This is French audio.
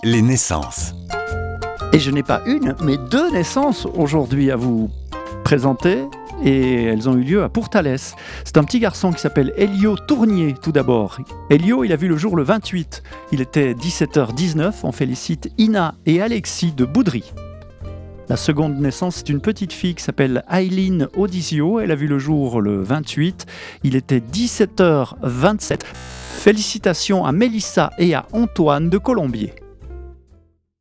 Les naissances. Et je n'ai pas une, mais deux naissances aujourd'hui à vous présenter. Et elles ont eu lieu à Pourtalès. C'est un petit garçon qui s'appelle Elio Tournier, tout d'abord. Elio, il a vu le jour le 28. Il était 17h19. On félicite Ina et Alexis de Boudry. La seconde naissance, c'est une petite fille qui s'appelle Aileen Odisio. Elle a vu le jour le 28. Il était 17h27. Félicitations à Mélissa et à Antoine de Colombier.